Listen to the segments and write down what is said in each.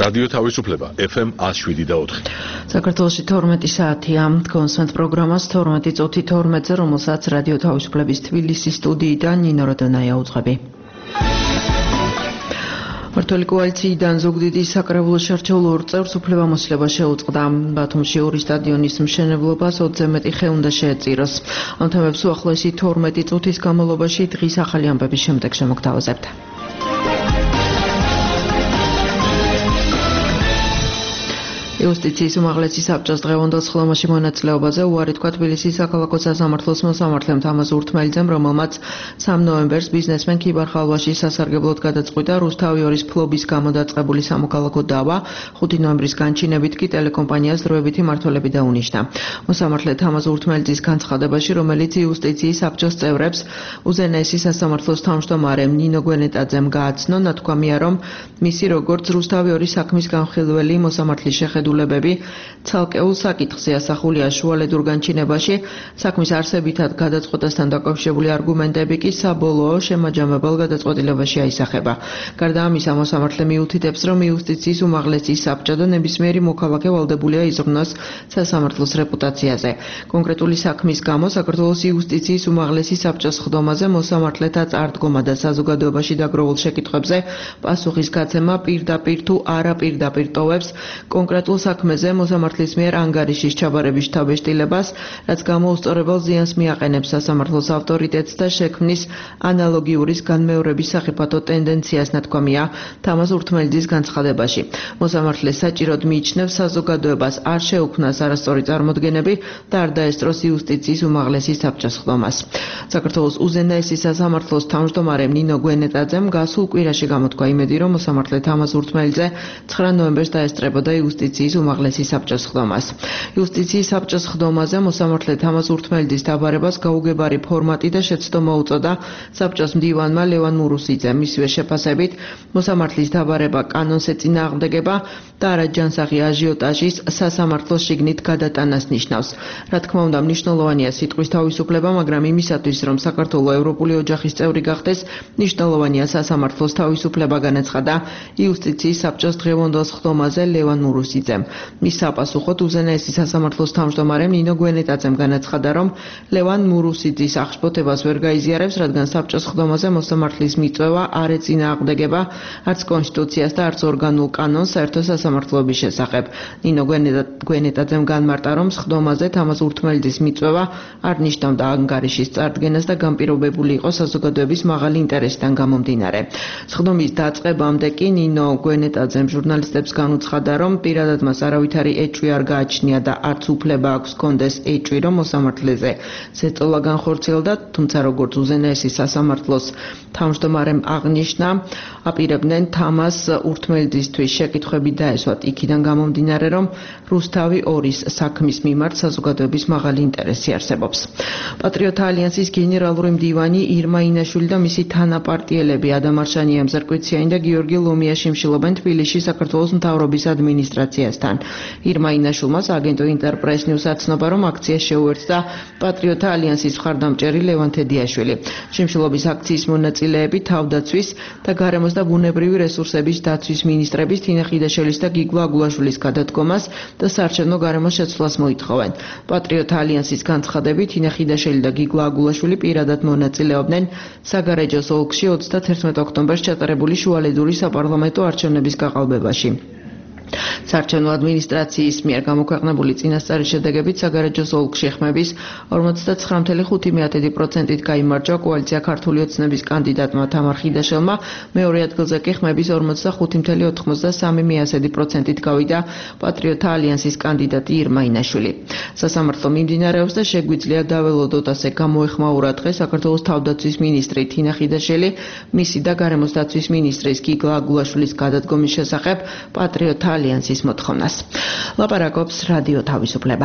რადიო თავისუფლება FM 107.4. საქართველოში 12 საათია. კონსვენთ პროგრამას 12 წუთი 12-ზე, რომელსაც რადიო თავისუფლების თბილისის სტუდიიდან ნინო როდონაია უძღვები. მმართველი კოალიციიდან ზუგდიდის საკრებულოს შერჩეულ 2 წევრს უფლებამოსილება შეუწყდა. ბათუმში 2 სტადიონის მშენებლობას 20-ზე მეტი ხე უნდა შეეწიროს. ამ თემებს უახლოესი 12 წუთის განმავლობაში დღის ახალი ამბების შემდეგ შემოგთავაზებთ. იუსტიციის უმაღლესი საბჭოს დღევანდელ სხდომაში მონაწილეობაზე უარი თქვა თბილისის საქალაქო სასამართლოს მოსამართლემ თამაზ ურთმელიძემ, რომელმაც 3 ნოემბერს ბიზნესმენ ქიბარ ხალვაში სასარგებლოდ გადაწყვიტა რუსთავი 2-ის ფლობის გამო დაწყებული სამოქალაქო დავა, 5 ნოემბრის განჩინებით კი ტელეკომპანიას დროებითი მმართველები დაუნიშნა. მოსამართლე თამაზ ურთმელიძის განცხადებაში, რომელიც იუსტიციის საბჭოს წევრებს უზენაესი სასამართლოს თავმჯდომარემ ნინო გვენეტაძემ გააცნო, ნათქვამია, რომ მისი როგორც რუსთავი 2-ის საქმის განხილველი მოსამართლის შეხედულება ცალკეულ საკითხზე ასახულია შუალედურ განჩინებაში, საქმის არსებითად გადაწყვეტასთან დაკავშირებული არგუმენტები კი საბოლოო შემაჯამებელ გადაწყვეტილებაში აისახება. გარდა ამისა, მოსამართლე მიუთითებს, რომ იუსტიციის უმაღლესი საბჭო და ნებისმიერი მოქალაქე ვალდებულია იზრუნოს სასამართლოს რეპუტაციაზე. კონკრეტული საქმის გამო საქართველოს იუსტიციის უმაღლესი საბჭოს სხდომაზე მოსამართლეთა წარდგომა და საზოგადოებაში დაგროვილ შეკითხვებზე პასუხის გაცემა პირდაპირ თუ არაპირდაპირ ტოვებს კონკრეტულ საქმეზე მოსამართლის მიერ ანგარიშის ჩაბარების შთაბეჭდილებას, რაც გამოუსწორებელ ზიანს მიაყენებს სასამართლოს ავტორიტეტს და შექმნის ანალოგიური განმეორების სახიფათო ტენდენციას, ნათქვამია თამაზ ურთმელიძის განცხადებაში. მოსამართლე საჭიროდ მიიჩნევს საზოგადოებას არ შეუქმნას არასწორი წარმოდგენები და არ დაესწროს იუსტიციის უმაღლესი საბჭოს სხდომას. საქართველოს უზენაესი სასამართლოს თავმჯდომარემ ნინო გვენეტაძემ გასულ კვირაში გამოთქვა იმედი, რომ მოსამართლე თამაზ ურთმელიძე 9 ნოემბერს დაესწრებოდა იუსტიციის უმაღლესი საბჭოს სხდომას. იუსტიციის საბჭოს სხდომაზე მოსამართლე თამაზ ურთმელიძის დაბარებას გაუგებარი ფორმატი და შეცდომა უწოდა საბჭოს მდივანმა ლევან მურუსიძემ. მისივე შეფასებით, მოსამართლის დაბარება კანონს ეწინააღმდეგება და არაჯანსაღი აჟიოტაჟის სასამართლოს შიგნით გადატანას ნიშნავს. რა თქმა უნდა, მნიშვნელოვანია სიტყვის თავისუფლება, მაგრამ იმისათვის, რომ საქართველო ევროპული ოჯახის წევრი გახდეს, მნიშვნელოვანია სასამართლოს თავისუფლება, განაცხადა იუსტიციის საბჭოს დღევანდელ სხდომაზე ლევან მურუსიძემ. მის საპასუხოდ უზენაესი სასამართლოს თავმჯდომარემ ნინო გვენეტაძემ განაცხადა, რომ ლევან მურუსიძის აღშფოთებას ვერ გაიზიარებს, რადგან საბჭოს სხდომაზე მოსამართლის მიწვევა არ ეწინააღმდეგება არც კონსტიტუციას და არც ორგანულ კანონს საერთო სასამართლოების შესახებ. ნინო გვენეტაძემ განმარტა, რომ სხდომაზე თამაზ ურთმელიძის მიწვევა არ ნიშნავდა ანგარიშის წარდგენას და განპირობებული იყო საზოგადოების მაღალი ინტერესიდან გამომდინარე. სხდომის დაწყებამდე კი ნინო გვენეტაძემ ჟურნალისტებს განუცხადა, რომ პირადად მას არავითარი ეჭვი არ გააჩნია და არც უფლება აქვს კონდეს ეჭვი, რომ მოსამართლეზე ზეწოლა განხორციელდა, თუმცა როგორც უზენაესი სასამართლოს თავმჯდომარემ აღნიშნა, აპირებდნენ თამაზ ურთმელიძისთვის შეკითხვები დაესვათ იქიდან გამომდინარე, რომ რუსთავი 2-ის საქმის მიმართ საზოგადოების მაღალი ინტერესი არსებობს. პატრიოტთა ალიანსის გენერალური მდივანი ირმა ინაშვილი და მისი თანაპარტიელები ადამ არშანია, მზარკვიციანი და გიორგი ლომია შიმშილობენ თბილისში საქართველოს მთავრობის ადმინისტრაციასთან. ირმა ინაშვილმა აგენტო ინტერპრეს ნიუს აცნობა, რომ აქციას შეუერთდა პატრიოტთა ალიანსის მხარდამჭერი ლევან თედიაშვილი. შიმშილობის აქციის მონაწილეები თავდაცვის და გარემოს და ბუნებრივი რესურსების დაცვის მინისტრების თინა ხიდაშელის და გიგლა აგულაშვილის გადადგომას და საარჩევნო გარემოს შეცვლას მოითხოვენ. პატრიოტთა ალიანსის განცხადებით, თინა ხიდაშელი და გიგლა აგულაშვილი პირადად მონაწილეობდნენ საგარეჯოს ოლქში 31 ოქტომბერს ჩატარებული შუალედური sapარლამენტო არჩევნების გაყალბებაში. საარჩევნო ადმინისტრაციის მიერ გამოქვეყნებული წინასწარი შედეგებით საგარეჯოს ოლქში ხმების 59.5%-ით გაიმარჯვა კოალიცია ქართული ოცნების კანდიდატმა თამარ ხიდაშელმა, მეორე ადგილზე კი ხმების 45.93%-ით გავიდა პატრიოტთა ალიანსის კანდიდატი ირმა ინაშვილი. სასამართლო მიმდინარეობს და შეგვიძლია დაველოდოთ, ასე გამოეხმაურა დღეს საქართველოს თავდაცვის მინისტრი თინა ხიდაშელი, მისი და გარემოს დაცვის მინისტრის გიგლა აგულაშვილის გადადგომის შესახებ პატრიოტთა ალიანსის მოთხოვნას. ლაპარაკობს რადიო თავისუფლება.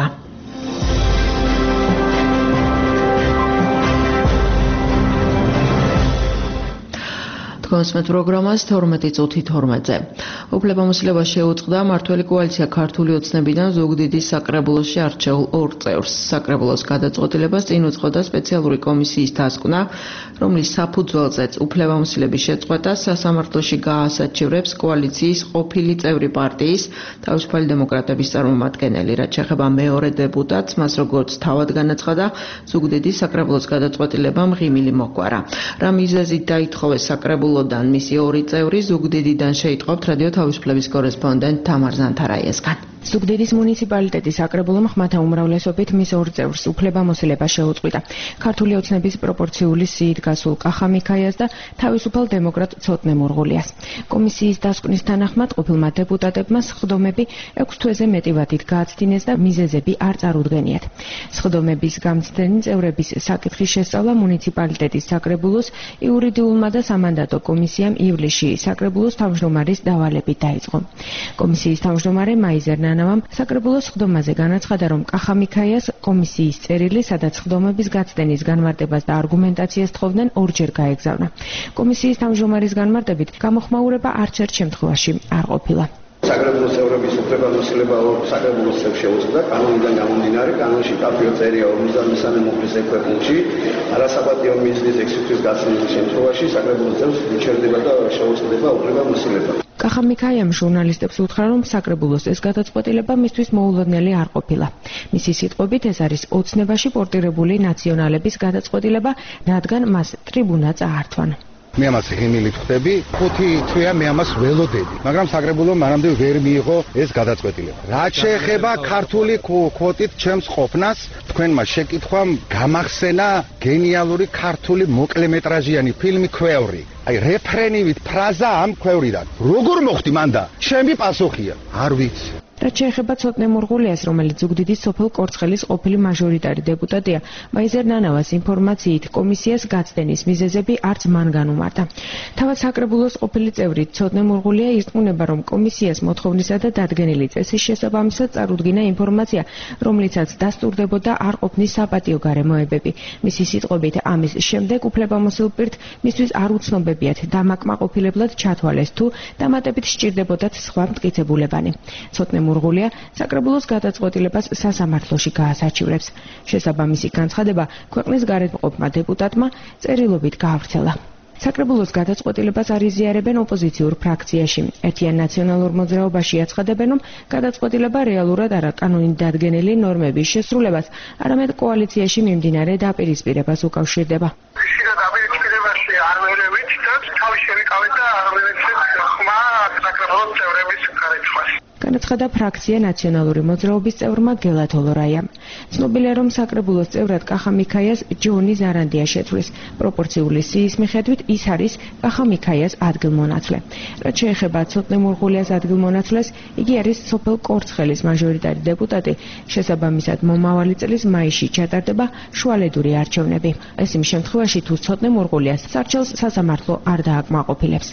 Თქვენს პროგრამას 12 წუთი 12-ზე. უფლებამოსილება შეუწყდა მმართველი კოალიცია ქართული ოცნებიდან ზუგდიდის საკრებულოში არჩეულ 2 წევრს. საკრებულოს გადაწყვეტილებას წინ უძღოდა სპეციალური კომისიის დასკვნა, რომლის საფუძველზეც უფლებამოსილების შეწყვეტას სასამართლოში გაასაჩივრებს კოალიციის ყოფილი წევრი პარტიის თავისუფალი დემოკრატების წარმომადგენელი. რაც შეეხება მეორე დეპუტატს, მას როგორც თავად განაცხადა, ზუგდიდის საკრებულოს გადაწყვეტილებამ ღიმილი მოგვარა. რა მიზეზით დაითხოვეს საკრებულოდან მისი 2 წევრი, ზუგდიდიდან შეიტყობთ რადიო თავისუფლების კორესპონდენტ თამარ ზანთარაიესგან. ზუგდიდის მუნიციპალიტეტის საკრებულომ ხმათა უმრავლესობით მის 2 წევრს უფლებამოსილება შეუწყვიტა. ქართული ოცნების პროპორციული სიით გასულ კახა მიქაიას და თავისუფალ დემოკრატ ცოტნე მურღულიას. კომისიის დასკვნის თანახმად ყოფილმა დეპუტატებმა სხდომები 6 თვეზე მეტი ვადით გააცდინეს და მიზეზები არ წარუდგენიათ. სხდომების გამცდენი წევრების საკითხის შესწავლა მუნიციპალიტეტის საკრებულოს იურიდიულმა და სამანდატო კომისიამ ივლისში საკრებულოს თავმჯდომარის დავალებით დაიწყო. კომისიის თავმჯდომარე მაიზერ ნანავამ საკრებულოს სხდომაზე განაცხადა, რომ კახა მიქაიას კომისიის წერილი, სადაც სხდომების გაცდენის განმარტებას და არგუმენტაციას თხოვდნენ, 2-ჯერ გაეგზავნა. კომისიის თავმჯდომარის განმარტებით, გამოხმაურება არც ერთ შემთხვევაში არ ყოფილა. საკრებულოს წევრების უფლებამოსილება საკრებულოს წევრს შეუწყდა კანონიდან გამომდინარე, კანონში კაფეო წერია 53 მუხლის ექვეყნში, არასაპატიო მიზნის 6 თვის გაცემის შემთხვევაში საკრებულოს წევრს უჩერდება და შეუწყდება უფლებამოსილება. კახა მიქაიამ ჟურნალისტებს უთხრა, რომ საკრებულოს ეს გადაწყვეტილება მისთვის მოულოდნელი არ ყოფილა. მისი სიტყვებით, ეს არის ოცნებაში პორტირებული ნაციონალების გადაწყვეტილება, რადგან მას ტრიბუნა წაართვან. მე ამას ღიმილით ხვდები, 5 თვეა მე ამას ველოდები, მაგრამ საკრებულომ მანამდე ვერ მიიღო ეს გადაწყვეტილება. რაც შეეხება ქართული კვოტით ჩემს ყოფნას, თქვენმა შეკითხვამ გამახსენა გენიალური ქართული მოკლემეტრაჟიანი ფილმი „ქვევრი“. აი რეფრენივით ფრაზა ამ „ქვევრიდან“. როგორ მოხდი მანდა? ჩემი პასუხია. არ ვიცი. რაც შეეხება ცოტნე მურღულიას, რომელიც ზუგდიდის სოფელ კორცხელის ყოფილი მაჟორიტარი დეპუტატია, მაიზერ ნანავას ინფორმაციით კომისიას გაცდენის მიზეზები არც მან განუმარტა. თავად საკრებულოს ყოფილი წევრი ცოტნე მურღულია ირწმუნება, რომ კომისიას მოთხოვნისა და დადგენილი წესის შესაბამისად წარუდგინა ინფორმაცია, რომლიცაც დასტურდებოდა არ ყოფნის საპატიო გარემოებები. მისი სიტყვებით, ამის შემდეგ უფლებამოსილ პირთ მისთვის არ უცნობებიათ დამაკმაყოფილებლად ჩათვალეს თუ დამატებით სჭირდებოდათ სხვა მტკიცებულებანი. ცოტნე მურღულია საკრებულოს გადაწყვეტილებას სასამართლოში გაასაჩივრებს. შესაბამისი განცხადება ქვეყნის გარეთმყოფმა დეპუტატმა წერილობით გაავრცელა. საკრებულოს გადაწყვეტილებას არ იზიარებენ ოპოზიციურ ფრაქციაში. ერთიან ნაციონალურ მოძრაობაში აცხადებენ, რომ გადაწყვეტილება რეალურად არა კანონით დადგენილი ნორმების შესრულებას, არამედ კოალიციაში მიმდინარე დაპირისპირებას უკავშირდება. დაპირისპირებაში არ ვერევით და თავი შევიკავეთ და არ ვერეცეთ ხმა საკრებულოს წევრების გარეთხვას. განაცხადა ფრაქცია ნაციონალური მოძრაობის წევრმა გელა თოლორაიამ. ცნობილია, რომ საკრებულოს წევრად კახა მიქაიას ჯონი ზარანდია შეცვლის. პროპორციული სიის მიხედვით ის არის კახა მიქაიას ადგილმონაცვლე. რაც შეეხება ცოტნე მურღულიას ადგილმონაცვლეს, იგი არის სოფელ კორცხელის მაჟორიტარი დეპუტატი. შესაბამისად, მომავალი წლის მაისში ჩატარდება შუალედური არჩევნები. ეს იმ შემთხვევაში, თუ ცოტნე მურღულიას სარჩელს სასამართლო არ დააკმაყოფილებს.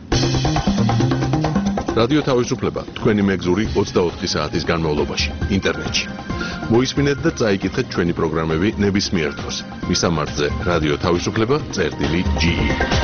რადიო თავისუფლება თქვენი მეგზური 24 საათის განმავლობაში ინტერნეტში. მოისმინეთ და წაიკითხეთ ჩვენი პროგრამები ნებისმიერ დროს. მისამართზე რადიო თავისუფლება.ge.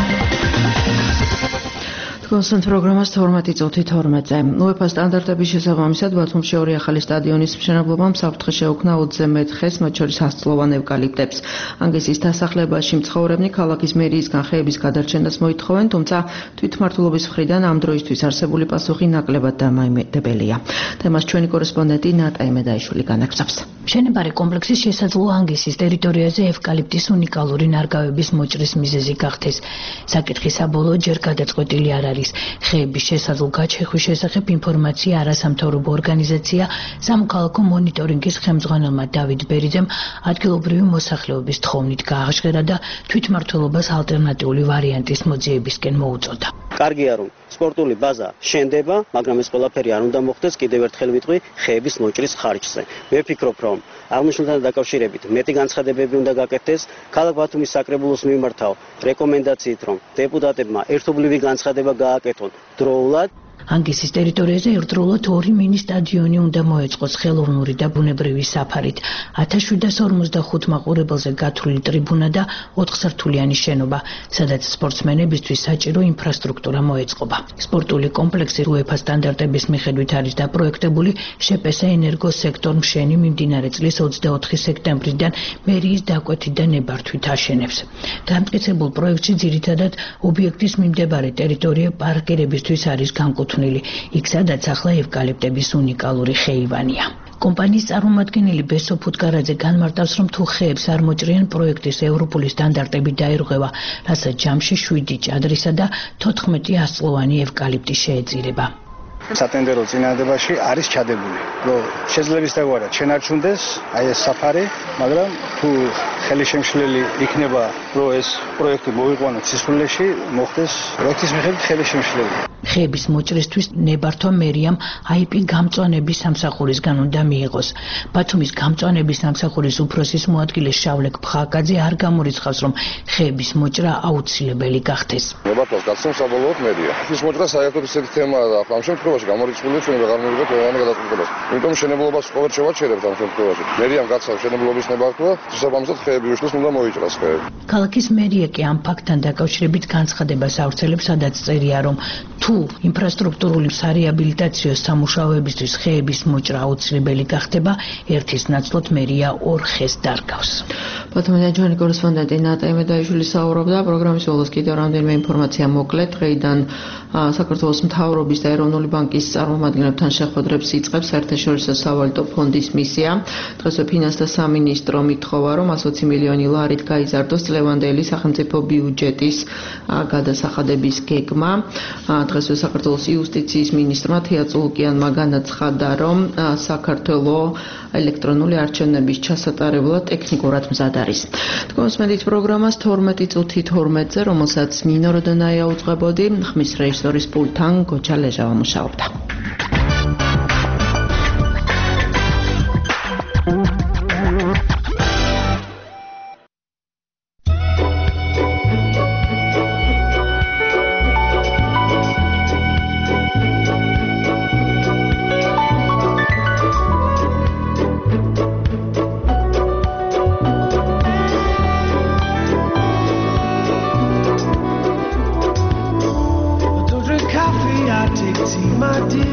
კონსტანტ პროგრამას 12 წუთი 12-ზე. UEFA სტანდარტების შესაბამისად ბათუმში 2 ახალი სტადიონის მშენებლობამ საფრთხე შეუქმნა 20-ზე მეტ ხეს, მათ შორის 100-წლოვან ევკალიპტებს. ანგლისის დასახლებაში მცხოვრებნი ქალაქის მერიისგან ხეების გადარჩენას მოითხოვენ, თუმცა თვითმმართველობის მხრიდან ამ დროისთვის არსებული პასუხი ნაკლებად დამაიმედებელია. თემას ჩვენი კორესპონდენტი ნატა იმედაიშვილი განაგრძობს. მშენებარე კომპლექსის შესაძლოა ანგლისის ტერიტორიაზე ევკალიპტის უნიკალური ნარგავების მოჭრის მიზეზი გახდეს. საკითხი საბოლოოდ ჯერ გადაწყვეტილი არ არის. ხეების შესაძლო გაჩეხვის შესახებ ინფორმაცია არასამთავრობო ორგანიზაცია სამოქალაქო მონიტორინგის ხელმძღვანელმა დავით ბერიძემ ადგილობრივი მოსახლეობის თხოვნით გააჟღერა და თვითმმართველობას ალტერნატიული ვარიანტის მოძიებისკენ მოუწოდა. კარგია, რომ სპორტული ბაზა შენდება, მაგრამ ეს ყველაფერი არ უნდა მოხდეს კიდევ ერთხელ ვიტყვი ხეების მოჭრის ხარჯზე. მე ვფიქრობ, რომ აღნიშნულთან დაკავშირებით მეტი განცხადებები უნდა გაკეთდეს ქალაქ ბათუმის საკრებულოს მიმართავ რეკომენდაციით, რომ დეპუტატებმა ერთობლივი განცხადება გააკეთონ დროულად. ანგისის ტერიტორიაზე ერთდროულად 2 მინი სტადიონი უნდა მოეწყოს ხელოვნური და ბუნებრივი საფარით. 1745 მაყურებელზე გათვლილი ტრიბუნა და 4 სართულიანი შენობა, სადაც სპორტსმენებისთვის საჭირო ინფრასტრუქტურა მოეწყობა. სპორტული კომპლექსი UEFA სტანდარტების მიხედვით არის დაპროექტებული შეპესა ენერგოს სექტორ მშენი მიმდინარე წლის 24 სექტემბრიდან მერიის დაკვეთით და ნებართვით აშენებს. დამტკიცებულ პროექტში ძირითადად ობიექტის მიმდებარე ტერიტორია პარკირებისთვის არის განკუთვნილი. იქ სადაც ახლა ევკალიპტების უნიკალური ხეივანია. კომპანიის წარმომადგენელი ბესო ფუტკარაძე განმარტავს, რომ თუ ხეებს არ მოჭრიან პროექტის ევროპული სტანდარტები დაირღვევა, რასაც ჯამში 7 ჭადრისა და 14 ასწლოვანი ევკალიპტი შეეწირება. სატენდერო წინადადებაში არის ჩადებული, რომ შეძლების დაგვარად შენარჩუნდეს აი ეს საფარი, მაგრამ თუ ხელი შემშლელი იქნება, რომ ეს პროექტი მოიყვანოს სისხლში, მოხდეს პროექტის მიხედვით ხელი შემშლელი. ხეების მოჭრისთვის ნებართვა მერიამ IP გამწვანების სამსახურისგან უნდა მიიღოს. ბათუმის გამწვანების სამსახურის უფროსის მოადგილე შავლეკ ფხაკაძე არ გამორიცხავს, რომ ხეების მოჭრა აუცილებელი გახდეს. ნებართვას გაცნობს საბოლოოდ მერია. ხის მოჭრა საერთოდ ისეთი თემაა და ამ შემთხვევაში გამორიცხულია ჩვენ ვეღარ მივიღებთ ყველანი გადაწყვეტილებას. იმიტომ შენებლობას ყოველ შევაჩერებთ ამ შემთხვევაში. მერიამ გაცნობს შენებლობის ნებართვა, შესაბამისად ხეები უშლის უნდა მოიჭრას ხეები. ქალაქის მერია კი ამ ფაქტთან დაკავშირებით განცხადებას ავრცელებს, სადაც წერია, რომ თუ ინფრასტრუქტურული სარეაბილიტაციო სამუშაოებისთვის ხეების მოჭრა აუცილებელი გახდება, ერთის ნაცვლად მერია 2 ხეს დარგავს. ბათუმიდან ჩვენი კორესპონდენტი ნატა იმედაიშვილი საუბრობდა. პროგრამის ბოლოს კიდევ რამდენიმე ინფორმაცია მოკლედ. დღეიდან საქართველოს მთავრობის და ეროვნული ბანკის წარმომადგენლებთან შეხვედრებს იწყებს საერთაშორისო სავალუტო ფონდის მისია. დღესვე ფინანსთა სამინისტრო მითხოვა, რომ 120 მილიონი ლარით გაიზარდოს წლევანდელი სახელმწიფო ბიუჯეტის გადასახადების გეგმა. დღესვე საქართველოს იუსტიციის მინისტრმა თია წულუკიანმა განაცხადა, რომ საქართველოს ელექტრონული არჩევნების ჩასატარებლად ტექნიკურად მზად არის. თქვენს მედით პროგრამას 12 წუთი 12-ზე, რომელსაც ნინო როდონაია უძღვებოდი, ხმის რეჟისორის პულტთან გოჩა ლეჟავა მუშაობდა. My dear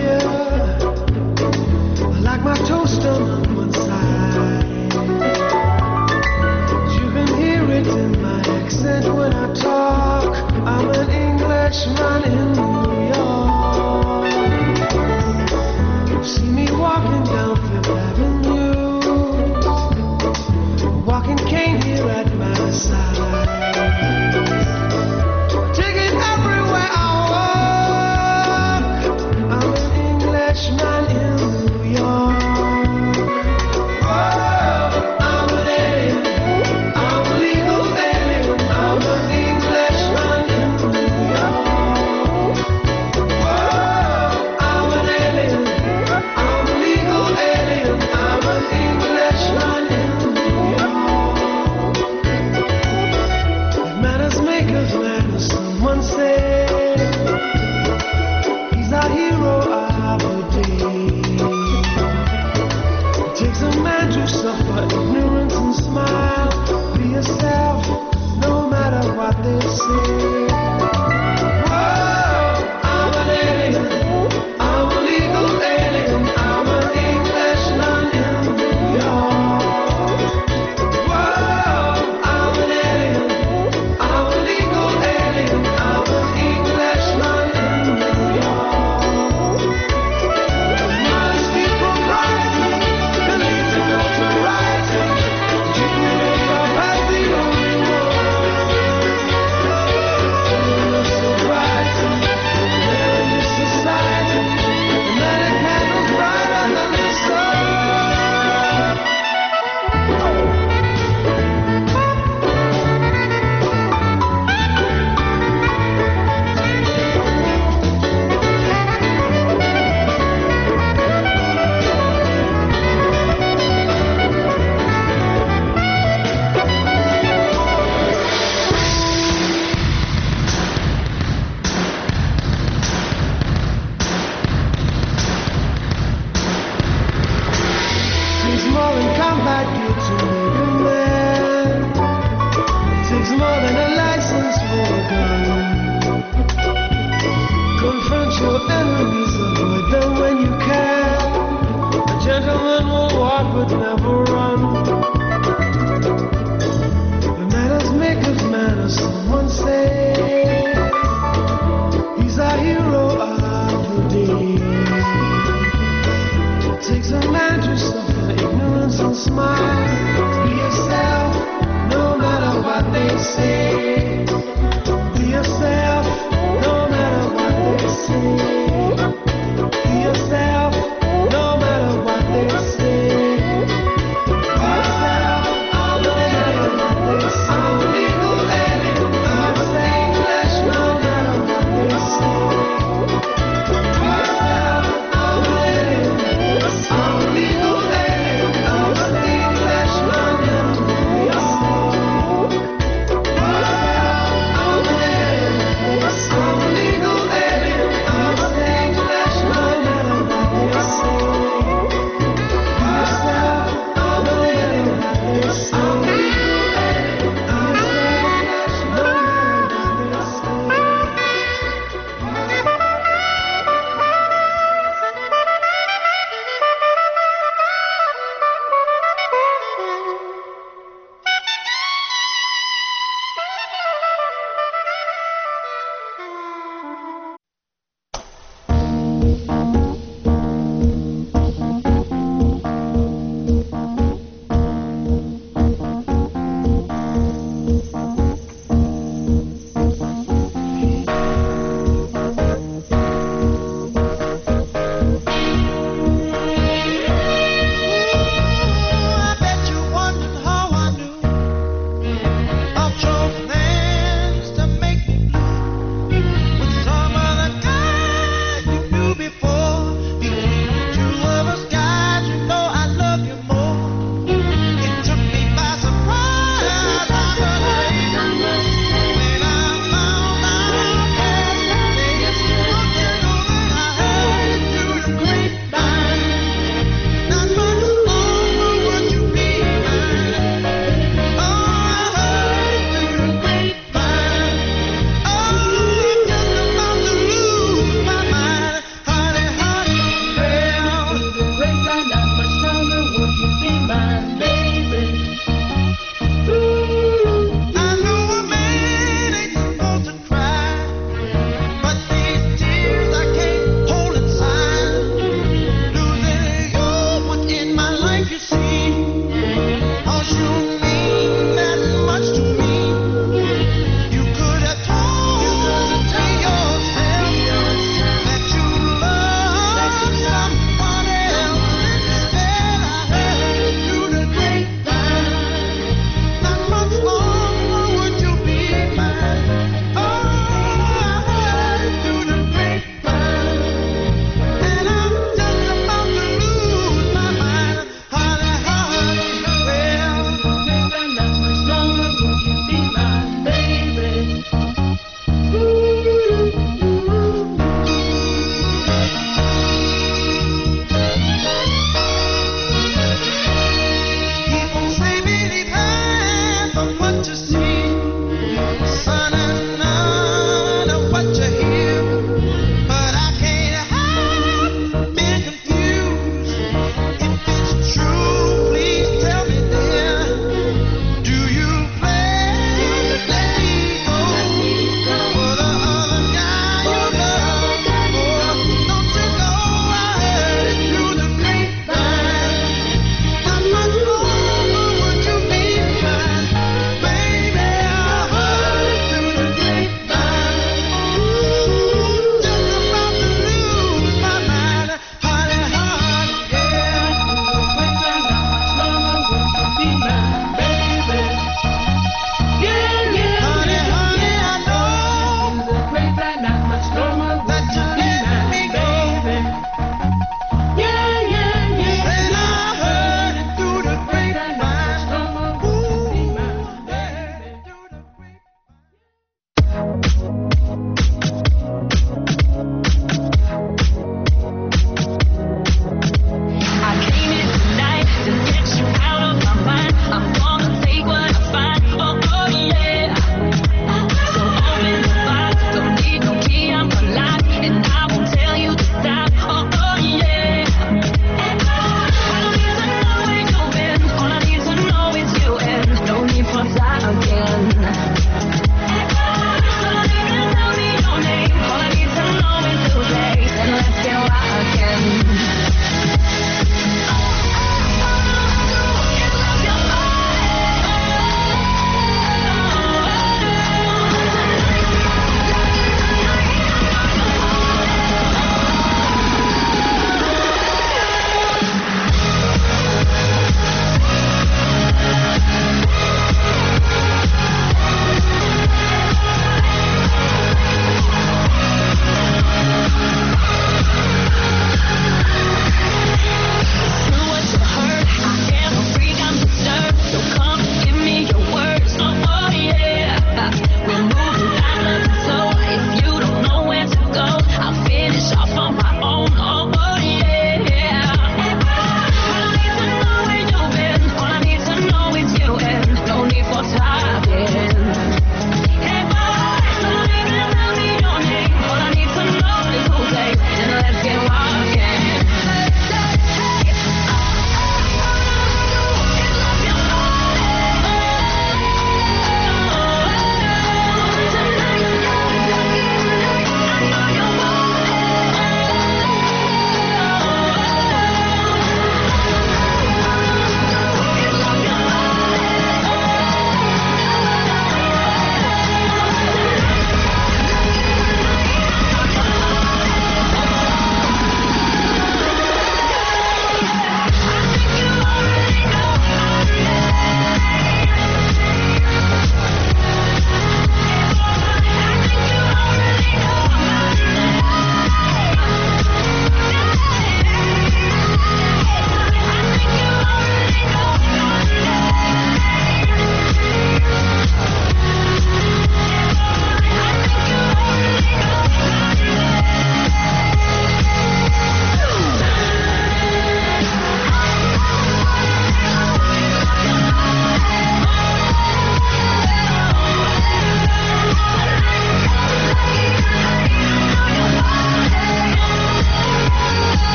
someone say he's a hero of the day. It takes a man to suffer ignorance and smile. Be yourself, no matter what they say. Be yourself, no matter what they say. Be yourself, no matter what they say. Be yourself, no matter what they say.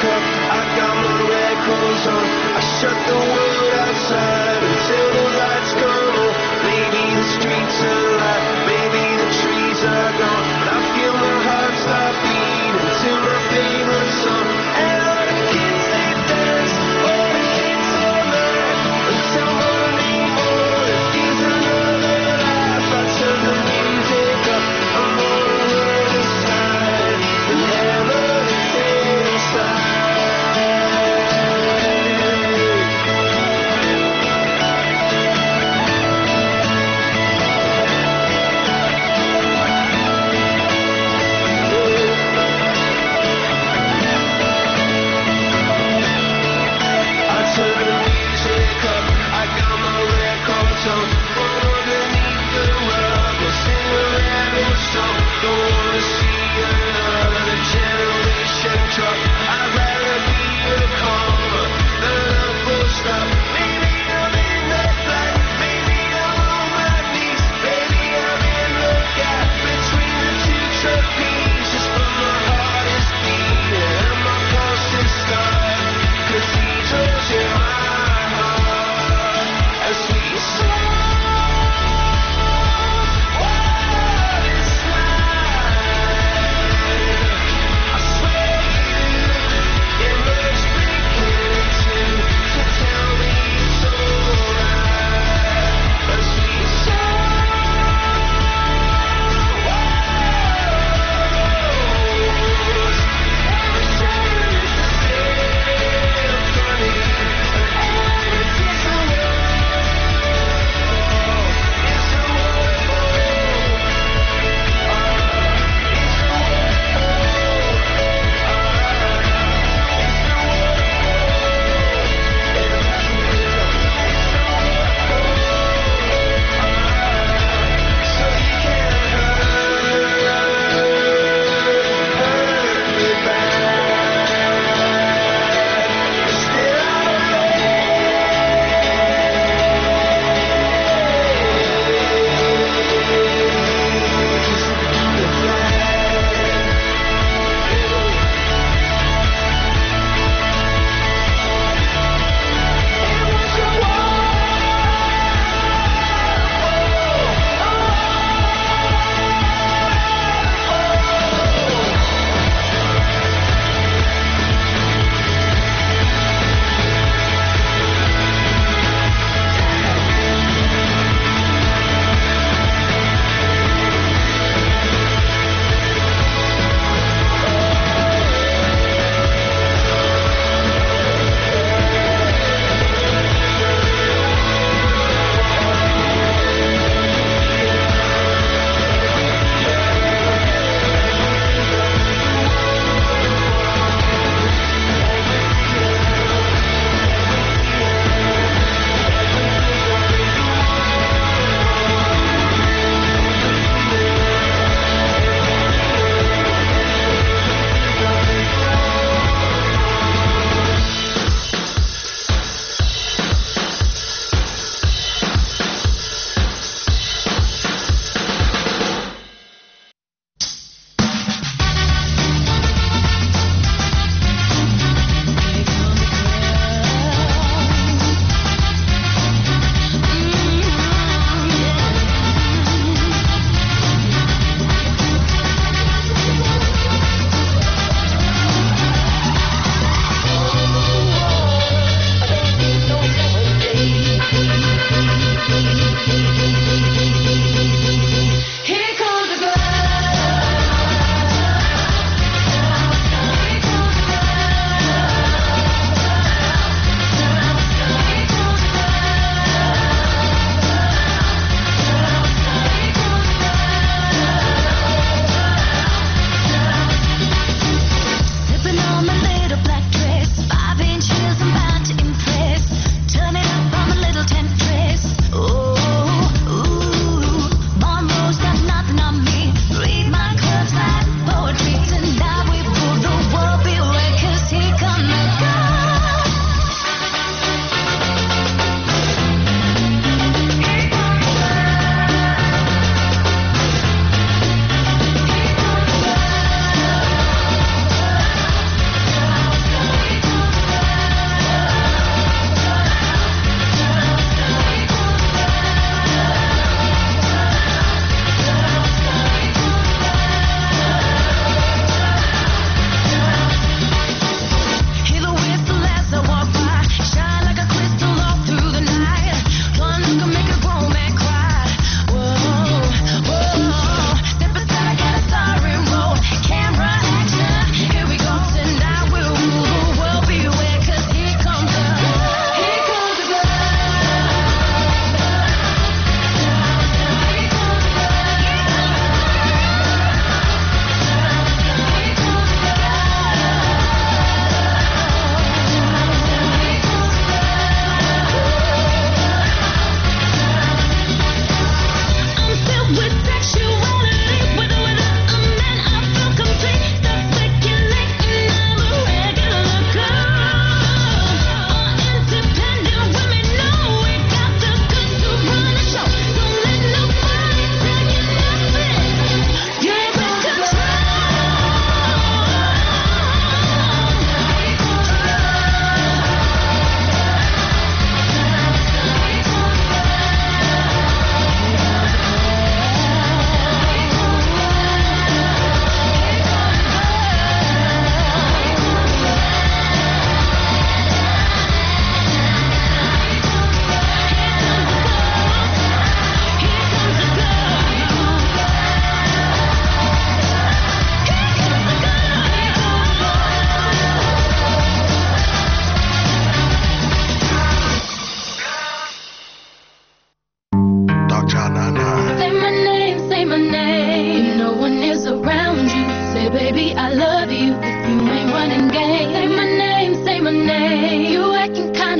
cup, I got my records on. I shut the world outside until the lights come on. Maybe the streets are alive, maybe the trees are gone. I feel my heart stop beating to my favorite song. And all the kids they dance, all the kids all night until morning morning. These another life. I turn the music up, I'm on the other side and never inside.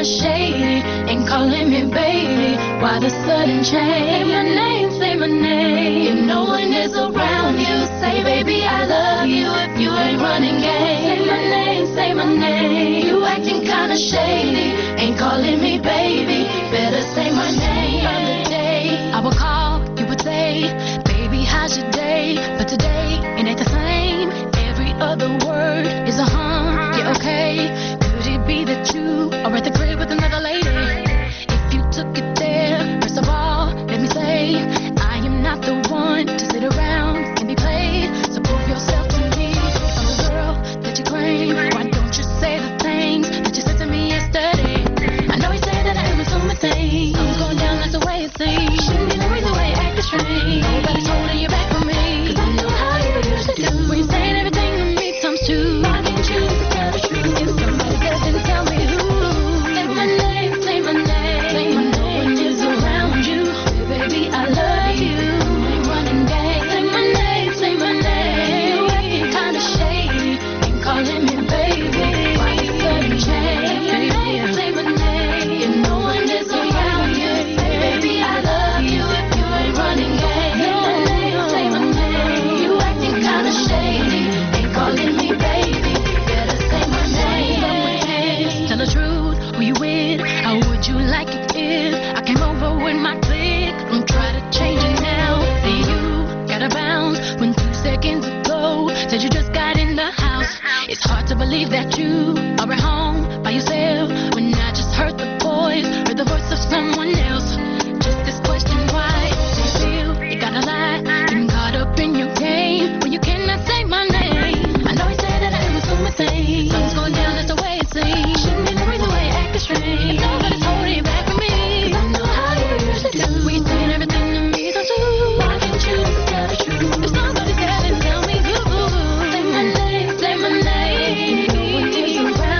kinda shady. Ain't calling me baby. Why the sudden change? Say my name. If no one is around you, say baby I love you. If you ain't running game, say my name. You acting kinda shady. Ain't calling me baby. Better say my name. Other day I would call, you would say, baby how's your day? But today it ain't the same. Every other word is a yeah, okay. Could it be that you are at the crib with another lady? If you took it there, first of all, let me say, I am not the one to sit around and be played. So prove yourself to me. If I'm the girl that you claim, why don't you say the things that you said to me yesterday? I know you said that I am assuming things. Something's going down, that's the way it seems. Shouldn't be the reason why you act strange. Nobody's holding you back from me. 'Cause I know how you used to do. When you saying everything to me times two. Why can't you tell the truth? If somebody doesn't tell me who. Say my name, say my name. Say my name. No one is around you. Baby, I love you. Ain't running game. Say my name, say my name. You acting kinda shady. Ain't calling me baby. Why you sudden change? Say my name. If no one is around you, say baby, I love you. If you ain't running game. Say my name. You acting kinda shady. Ain't calling me baby. Better say my name. Tell the truth, who you with? How would you like it if I came over with my clique? Don't try to change it now. See you gotta bounce when 2 seconds ago said you just got in the house. It's hard to believe that you are at home by yourself when I just heard the voice of someone else. Just this question, why do you feel you gotta lie? Getting caught up in your game when you cannot say my name. I know you said that I am assuming things. Something's going down, that's the way it seems. Shouldn't be the reason why you acting strange. Nobody's holding you back from me. 'Cause I know how you used to do. We saying everything to me times two. Why can't you tell the truth? If somebody's there, then tell me who. Say my name, say my name. No one is around.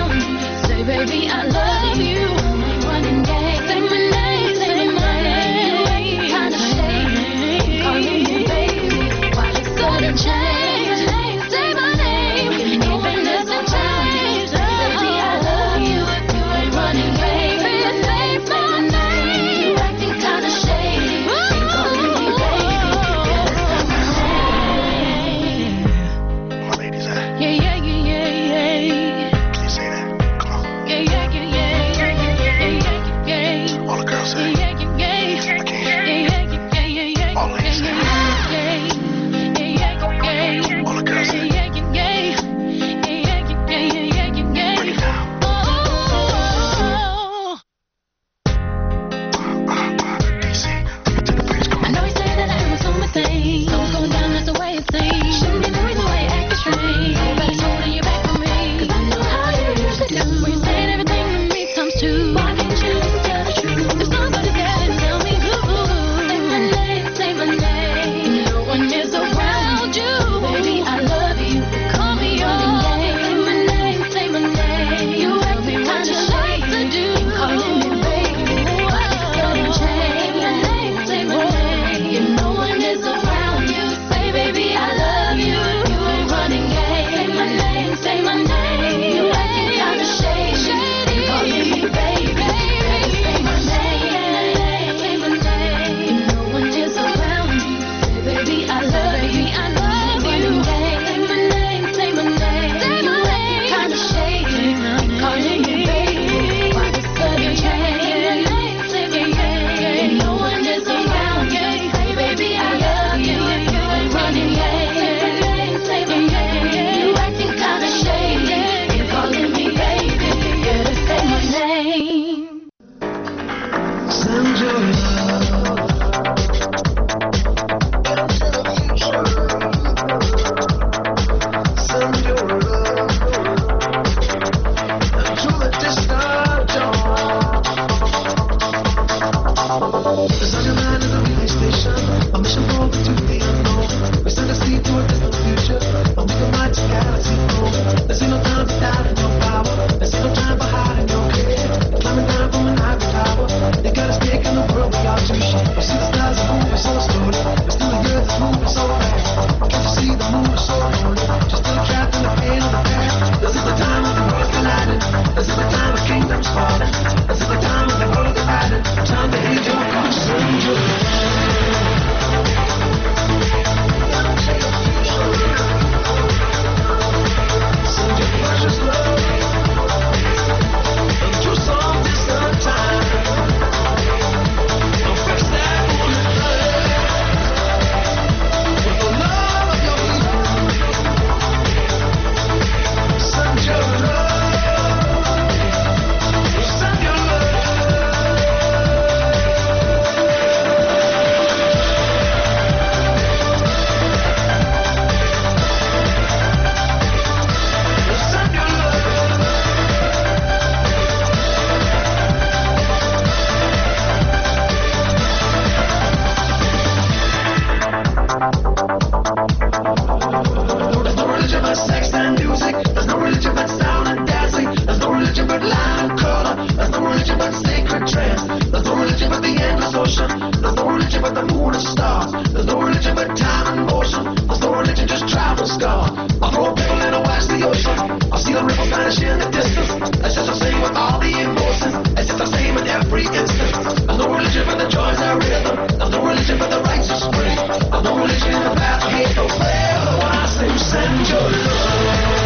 vanish in the distance. That's just a sing with all the emotions. It's just the same in every instant. There's no religion for the joys of rhythm. There's no religion for the righteous spring. There's no religion in the path, hate, no prayer. When I say send your love.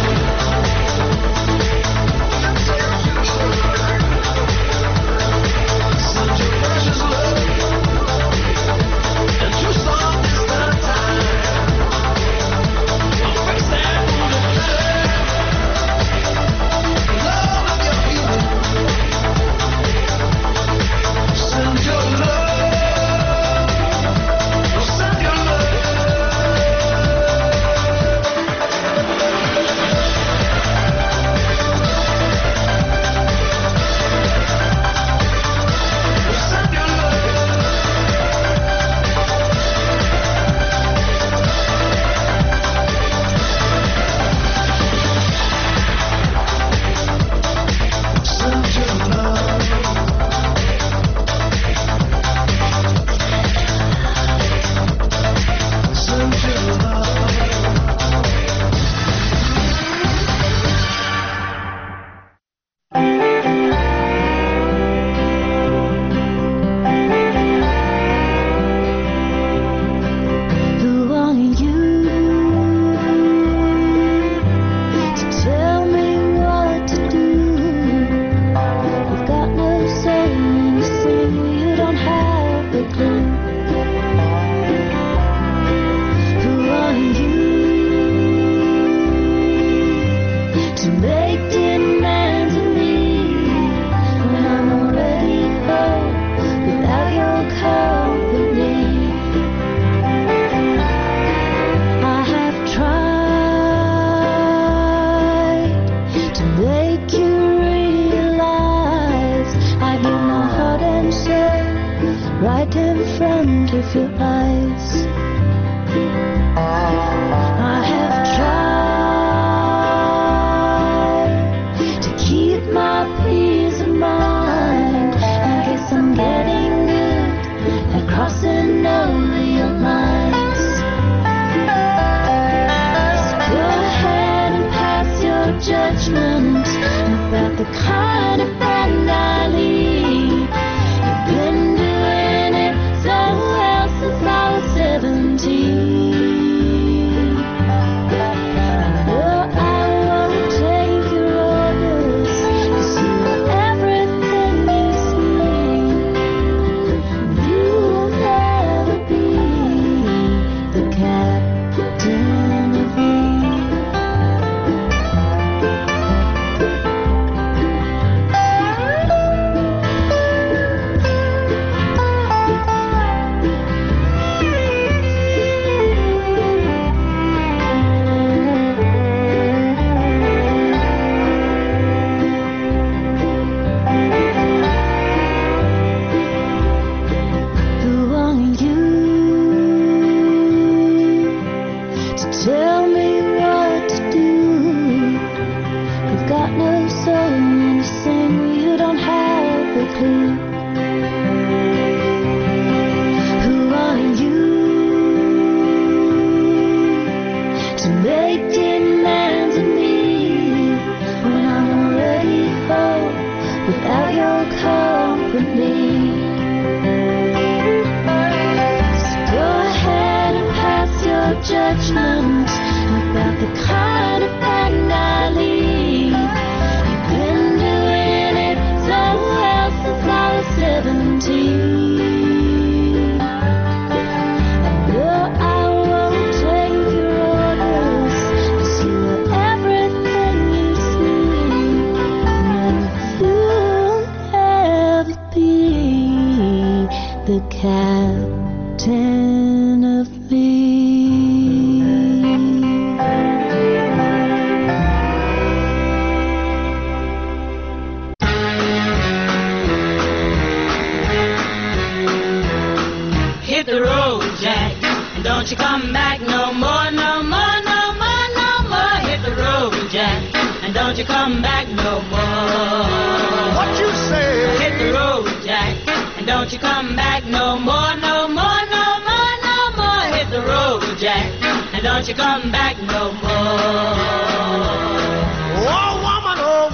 Don't you come back no more. Oh, woman, oh,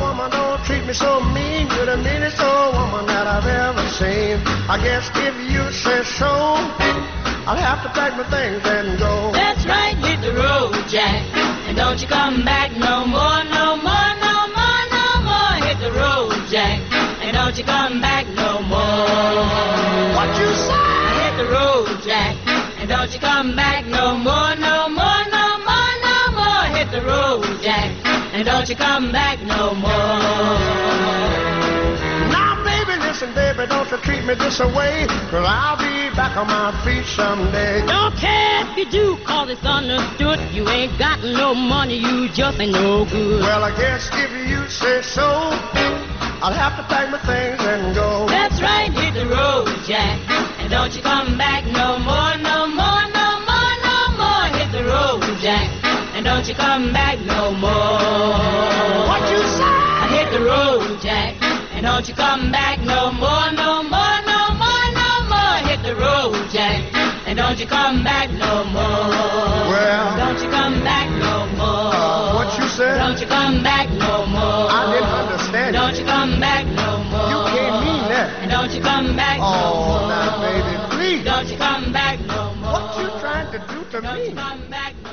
same. I guess if you say so, I'll have to pack my things and go. That's right, hit the road, Jack. And don't you come back no more, no more, no more, no more. Hit the road, Jack. And don't you come back no more. What you say? Hit the road, Jack. And don't you come back no more, no more, no more, no more. Hit the road, Jack. And don't you come back no more. Now, baby, listen, baby, don't you treat me this away, 'cause I'll be back on my feet someday. Don't care if you do, 'cause it's understood. You ain't got no money, you just ain't no good. Well, I guess if you say so, I'll have to pack my things and go. That's right, hit the road, Jack. And don't you come back no more, no more, no more, no more. Hit the road, Jack. And don't you come back no more. What you say? Hit the road, Jack. And don't you come back no more, no more, no more, no more. Hit the road, Jack. And don't you come back no more. Well, don't you come back no more. What you said? Don't you come back no more. I didn't understand. Don't you come back no more. You can't mean that. And don't you come back no more. Oh, now, baby, please. Don't you come back no more. What you trying to do to Don't me? you come back no more.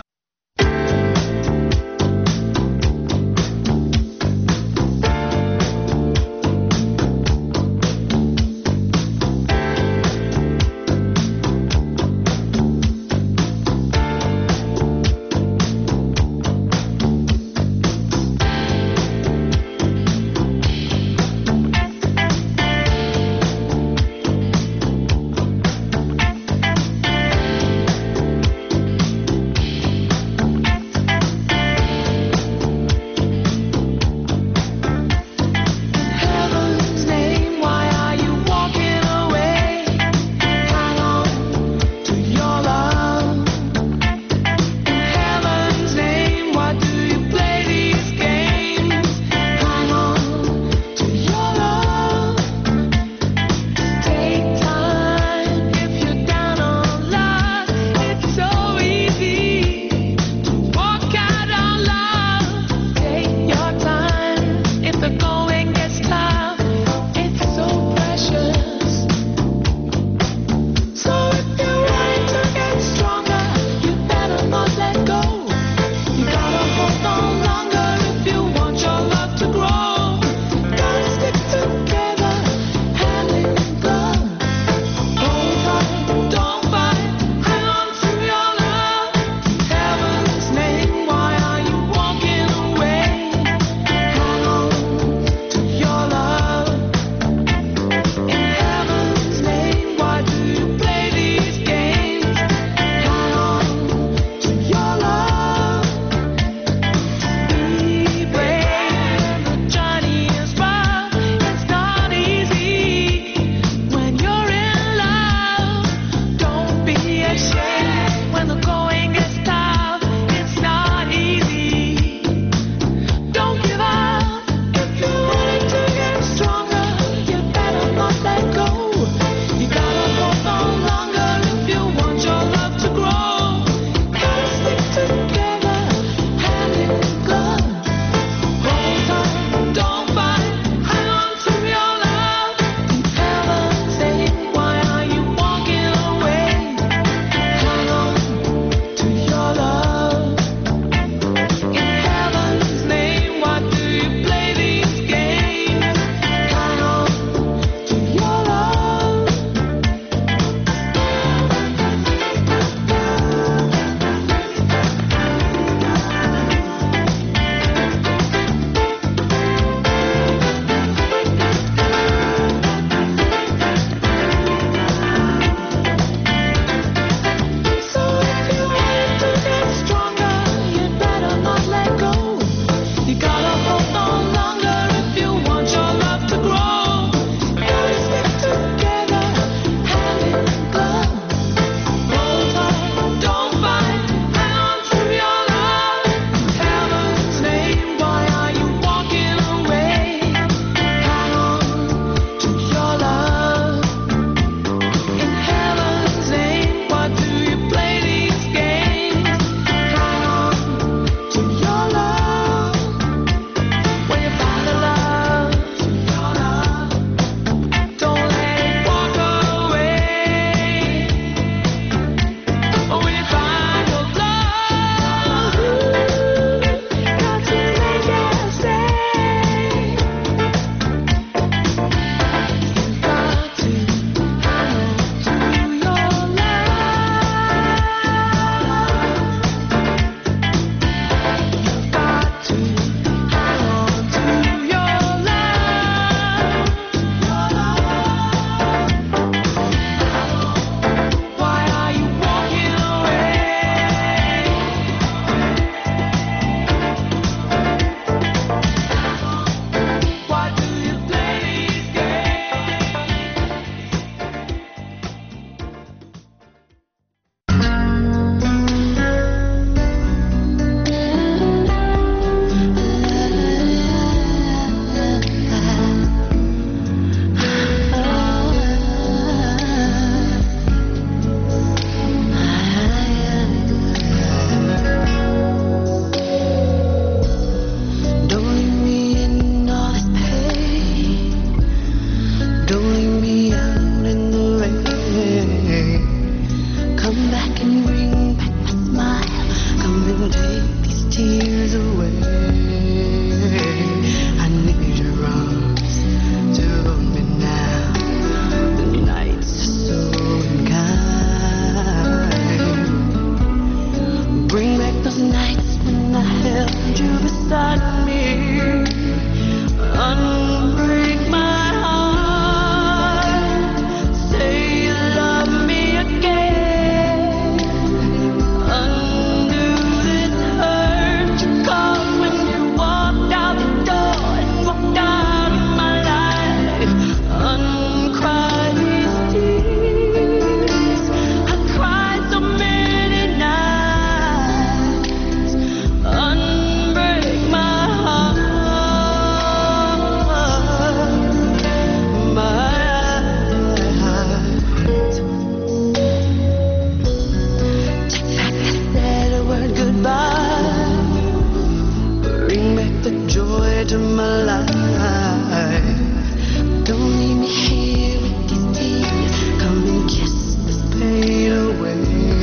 into my life. Don't leave me here with these tears. Come and kiss this pain away.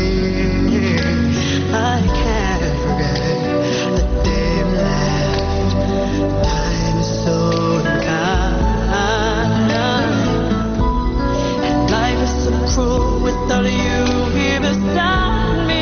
I can't forget the day we left. Time is so unkind, and life is so cruel without you here beside me.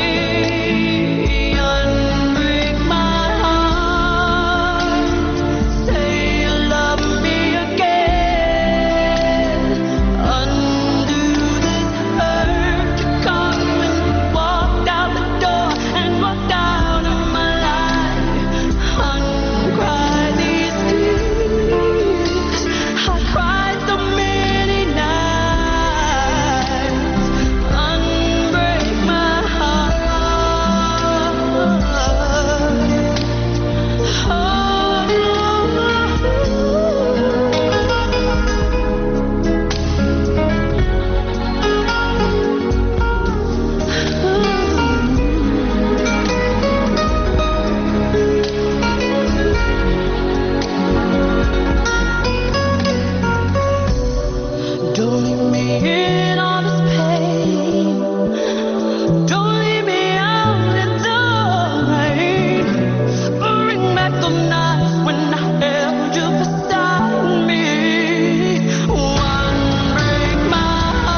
Unbreak my heart. Say you love me again. Undo this hurt. Come and walk out the door and walk out of my life. Uncry these tears. I cried so many nights. Unbreak my heart. Don't leave me in all this pain. Don't leave me out in the rain. Bring back the nights when I held you beside me. One break my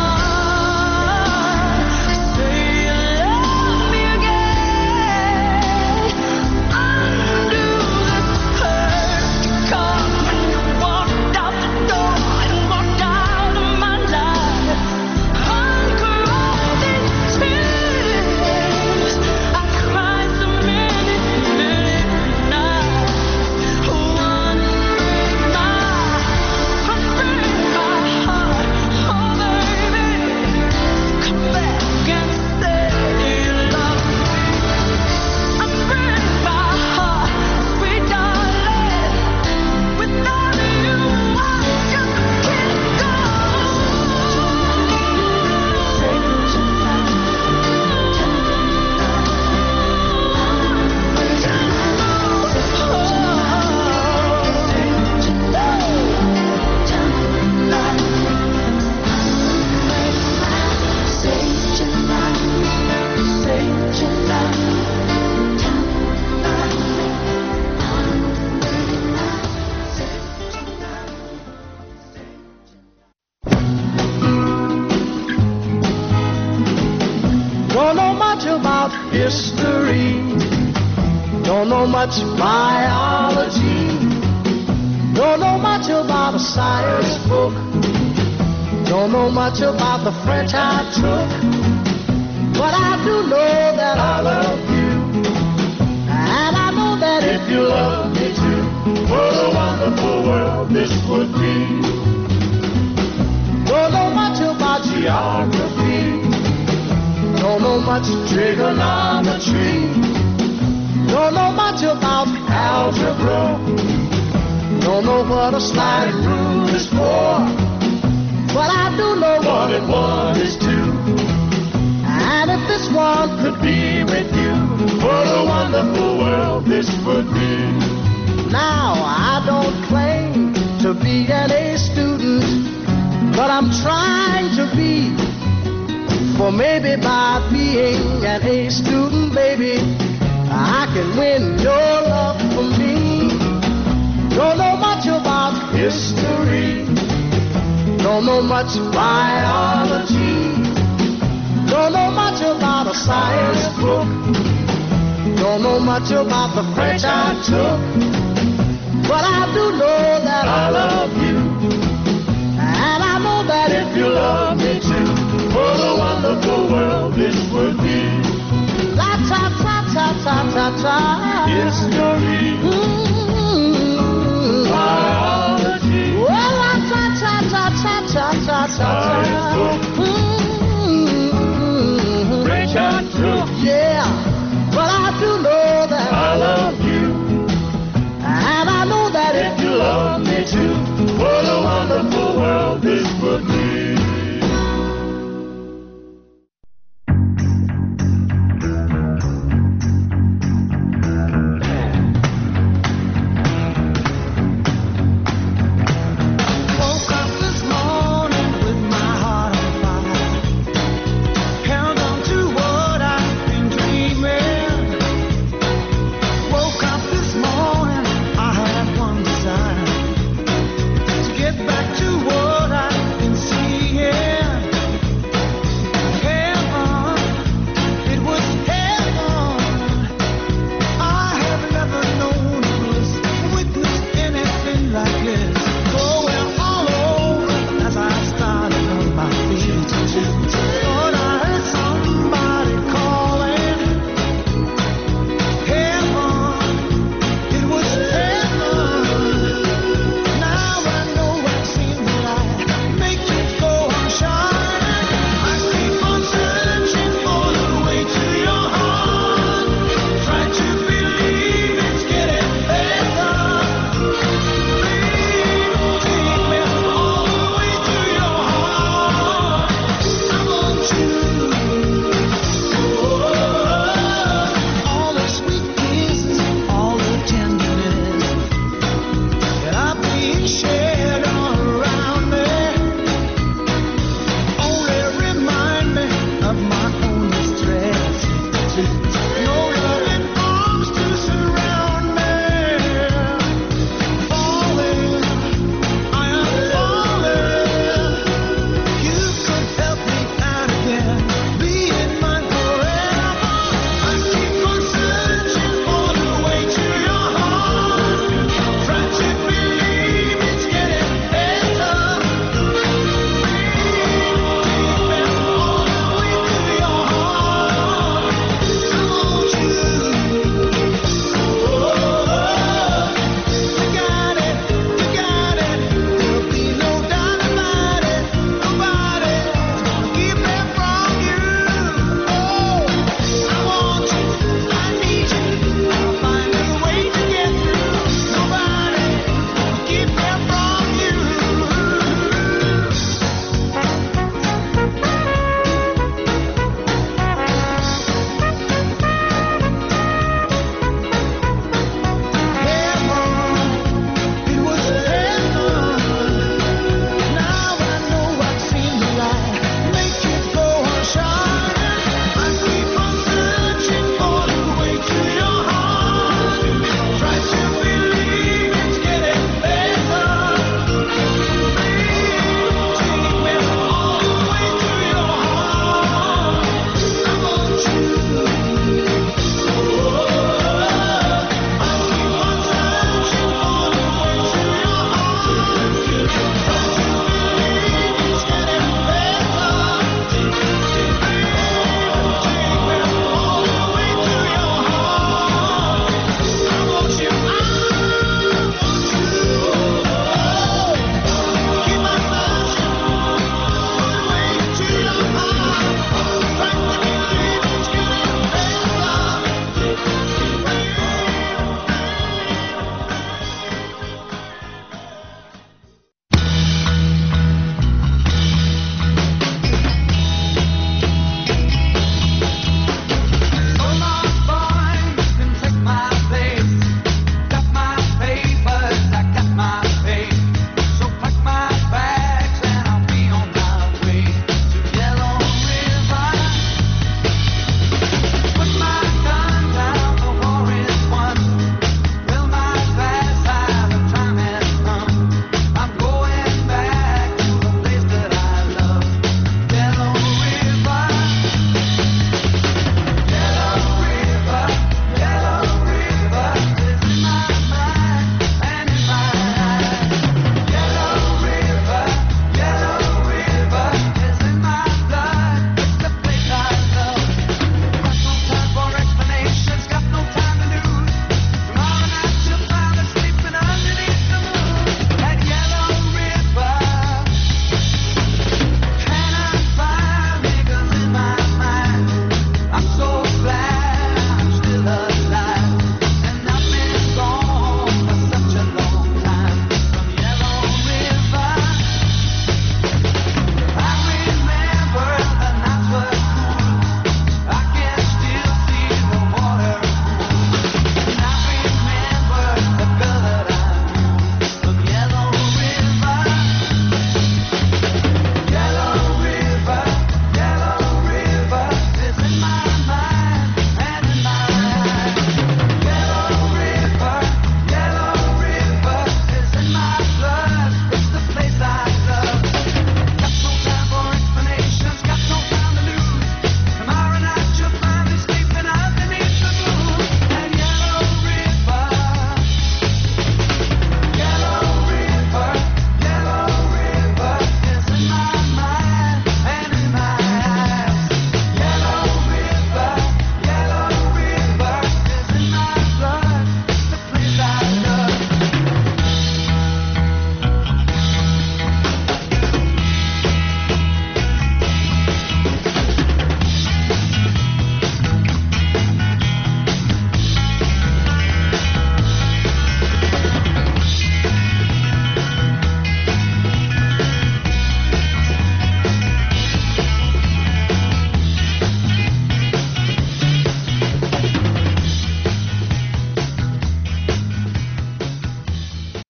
heart. Say you love me again. Undo this hurt. Come when you walked out the door and walked out of my life. Uncry these tears. I cried so many nights. One break my heart. Oh baby, come back and say you love me. Unbreak my heart, sweet darling. Without you, I just can't go. Don't know much about history. Don't know much biology. Don't know much about a science book. Don't know much about the French I took. But I do know that I love you. And I know that if you love me too, what a wonderful world this would be. Don't know much about geography. Don't know much trigonometry. Don't know much about algebra. Don't know what a sliding rule is for. But I do know 1 and 1 is 2. And if this one could be with you, what a wonderful world this would be. Now I don't claim to be an A student, but I'm trying to be. For maybe by being an A student, baby, I can win your love for me. Don't know much about history. Don't know much biology. Don't know much about a science book. Don't know much about the French I took. But I do know that I love you. And I know that if you love me too, what a wonderful world this would be. La ta ta ta ta ta ta. History. Biology. Well, la ta ta ta ta ta ta ta. French I took. Yeah, but I do know that I love you. And I know that if you love me too, what a wonderful world this would be.